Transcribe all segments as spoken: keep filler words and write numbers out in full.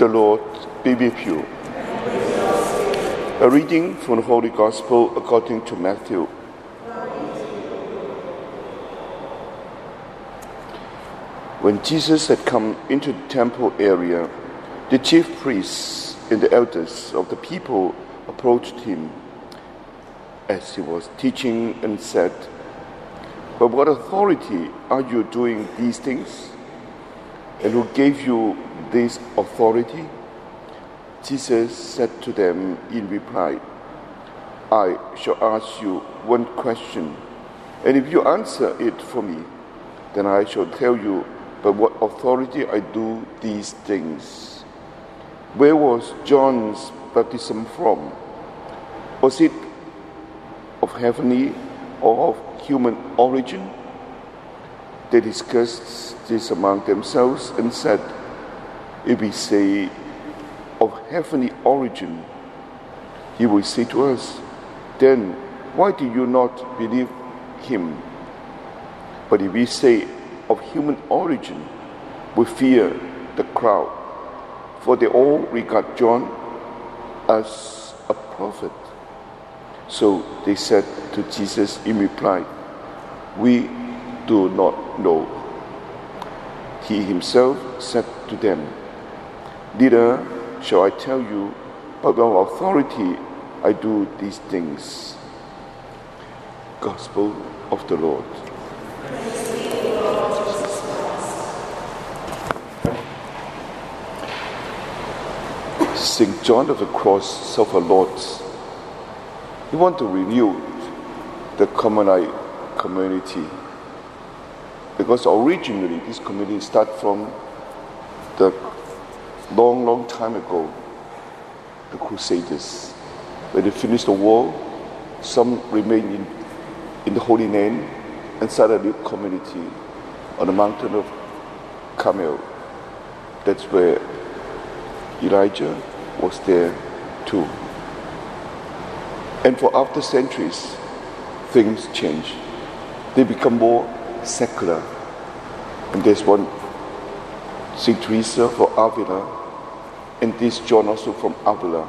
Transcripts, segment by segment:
Lord be with you. A reading from the Holy Gospel according to Matthew. When Jesus had come into the temple area, the chief priests and the elders of the people approached him as he was teaching and said, "By what authority are you doing these things? And who gave you this authority?" Jesus said to them in reply, "I shall ask you one question, and if you answer it for me, then I shall tell you by what authority I do these things. Where was John's baptism from? Was it of heavenly or of human origin?" They discussed this among themselves and said, "If we say of heavenly origin, he will say to us, 'Then why do you not believe him?' But if we say of human origin, we fear the crowd, for they all regard John as a prophet." So they said to Jesus in reply, "We do not know." He himself said to them, "Neither shall I tell you by what authority I do these things." Gospel of the Lord. Saint John of the Cross suffered lots. He wanted to renew the Carmelite community, because originally this community started from the long, long time ago, the Crusaders. When they finished the war, some remained in, in the Holy Land and started a new community on the mountain of Carmel. That's where Elijah was there too. And for after centuries, things change. They become more secular. And there's one Saint Teresa from Avila, and this John also from Avila.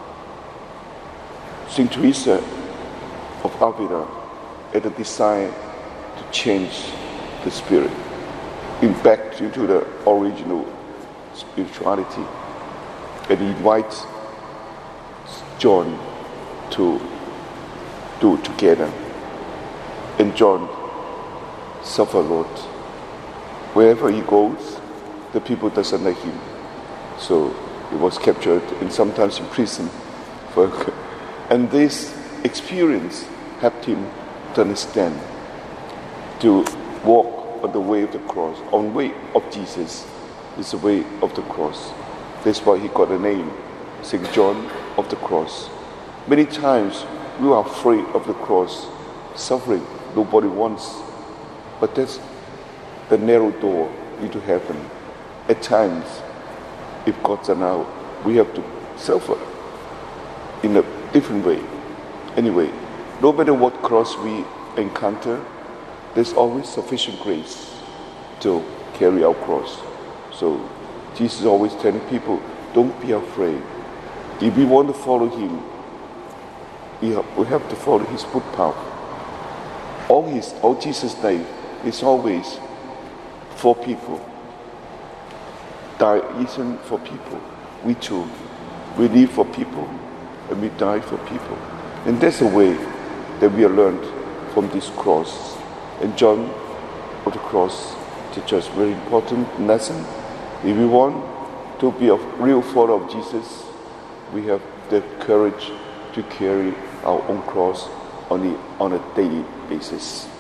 Saint Teresa of Avila had a desire to change the spirit, in back into the original spirituality. And he invites John to do it together. And John suffered a lot. Wherever he goes, the people doesn't like him. So he was captured and sometimes imprisoned. For, and this experience helped him to understand, to walk on the way of the cross, on the way of Jesus is the way of the cross. That's why he got a name, Saint John of the Cross. Many times we are afraid of the cross, suffering nobody wants. But that's the narrow door into heaven. At times, if God's allowed, we have to suffer in a different way. Anyway, no matter what cross we encounter, there's always sufficient grace to carry our cross. So Jesus is always telling people, don't be afraid. If we want to follow him, we have, we have to follow his footpath. All his, all Jesus' life is always for people. Die even for people. We too. We live for people and we die for people. And that's the way that we are learned from this cross. And John of the Cross teaches us very important lesson. If we want to be a real follower of Jesus, we have the courage to carry our own cross on, the, on a daily basis.